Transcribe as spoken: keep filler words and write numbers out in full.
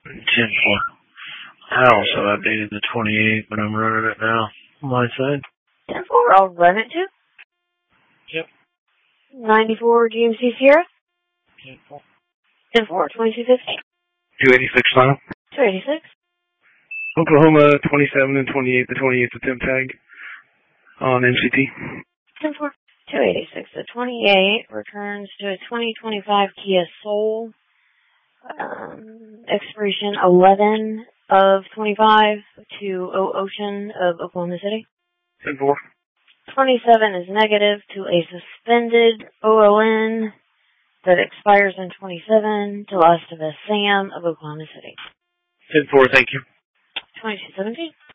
ten four. I also updated the twenty-eight, but I'm running it now on my side. ten four, I'll run it too. Yep. ninety-four G M C Sierra. ten four. ten four, twenty-two fifty. two eighty-six final. two eighty-six. Oklahoma twenty-seven and twenty-eight, the twenty-eighth attempt tag on M C T. ten four, two eighty-six. The twenty-eight returns to a twenty twenty-five Kia Soul. Um, expiration eleven of twenty-five to O Ocean of Oklahoma City. ten four. twenty-seven is negative to a suspended O L N that expires in twenty-seven to Last of Us Sam of Oklahoma City. ten four, thank you. twenty-two seventeen.